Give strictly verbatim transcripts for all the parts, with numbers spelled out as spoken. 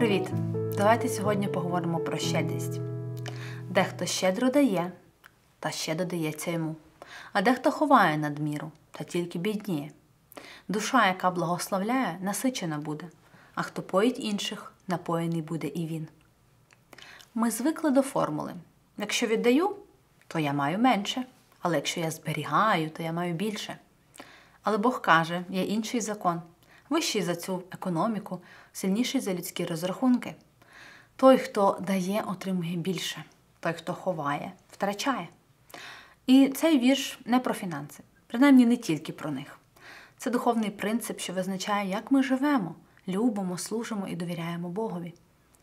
Привіт! Давайте сьогодні поговоримо про щедрість. Дехто щедро дає, та ще додається йому. А дехто ховає надміру, та тільки бідніє. Душа, яка благословляє, насичена буде, а хто поїть інших, напоєний буде і він. Ми звикли до формули. Якщо віддаю, то я маю менше, але якщо я зберігаю, то я маю більше. Але Бог каже, є інший закон, вищий за цю економіку, сильніший за людські розрахунки. Той, хто дає, отримує більше. Той, хто ховає, втрачає. І цей вірш не про фінанси, принаймні не тільки про них. Це духовний принцип, що визначає, як ми живемо, любимо, служимо і довіряємо Богові.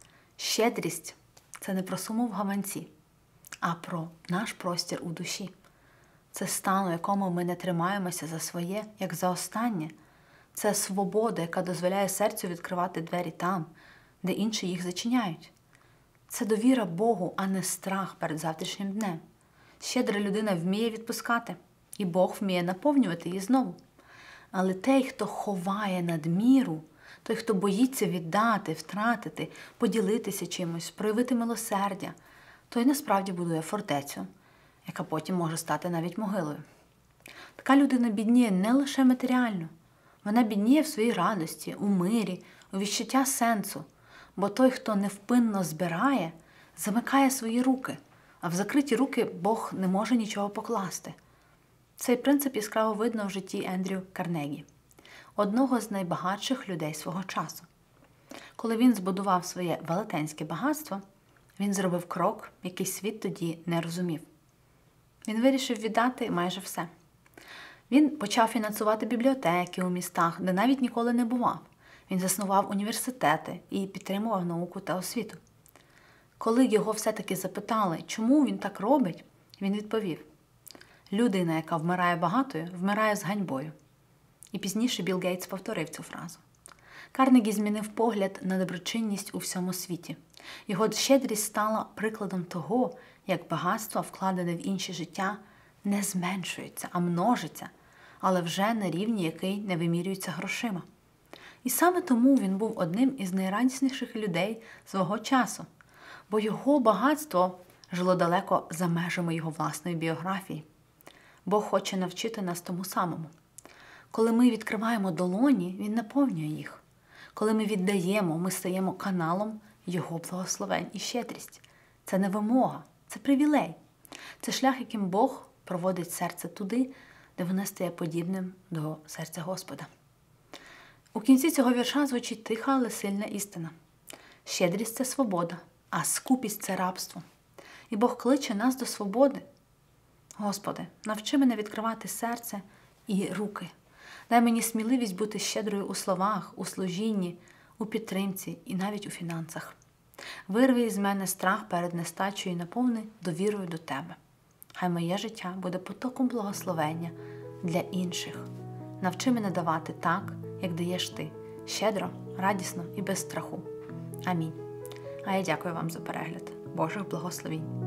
Щедрість – це не про суму в гаманці, а про наш простір у душі. Це стан, у якому ми не тримаємося за своє, як за останнє. Це свобода, яка дозволяє серцю відкривати двері там, де інші їх зачиняють. Це довіра Богу, а не страх перед завтрашнім днем. Щедра людина вміє відпускати, і Бог вміє наповнювати її знову. Але той, хто ховає надміру, той, хто боїться віддати, втратити, поділитися чимось, проявити милосердя, той насправді будує фортецю, яка потім може стати навіть могилою. Така людина бідніє не лише матеріально. Вона бідніє в своїй радості, у мирі, у відчуття сенсу. Бо той, хто невпинно збирає, замикає свої руки, а в закриті руки Бог не може нічого покласти. Цей принцип яскраво видно в житті Ендрю Карнегі, одного з найбагатших людей свого часу. Коли він збудував своє велетенське багатство, він зробив крок, який світ тоді не розумів. Він вирішив віддати майже все. Він почав фінансувати бібліотеки у містах, де навіть ніколи не бував. Він заснував університети і підтримував науку та освіту. Коли його все-таки запитали, чому він так робить, він відповів: людина, яка вмирає багатою, вмирає з ганьбою. І пізніше Білл Гейтс повторив цю фразу. Карнегі змінив погляд на доброчинність у всьому світі. Його щедрість стала прикладом того, як багатство, вкладене в інші життя, не зменшується, а множиться, але вже на рівні, який не вимірюється грошима. І саме тому він був одним із найрадісніших людей свого часу, бо його багатство жило далеко за межами його власної біографії. Бог хоче навчити нас тому самому. Коли ми відкриваємо долоні, він наповнює їх. Коли ми віддаємо, ми стаємо каналом його благословень і щедрість. Це не вимога, це привілей. Це шлях, яким Бог проводить серце туди, де воно стає подібним до серця Господа. У кінці цього вірша звучить тиха, але сильна істина. Щедрість – це свобода, а скупість – це рабство. І Бог кличе нас до свободи. Господи, навчи мене відкривати серце і руки. Дай мені сміливість бути щедрою у словах, у служінні, у підтримці і навіть у фінансах. Вирви із мене страх перед нестачею і наповни довірою до Тебе. Хай моє життя буде потоком благословення для інших. Навчи мене давати так, як даєш Ти, щедро, радісно і без страху. Амінь. А я дякую вам за перегляд. Божих благословінь.